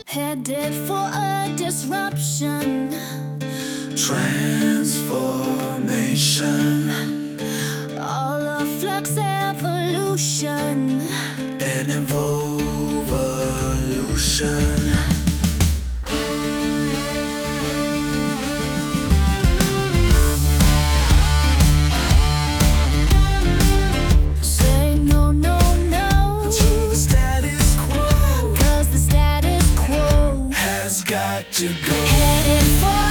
Headed for a disruption, transformation, all a flux evolution, an evolution. Say no, no, no To the status quo cause the status quo has got to go. headed for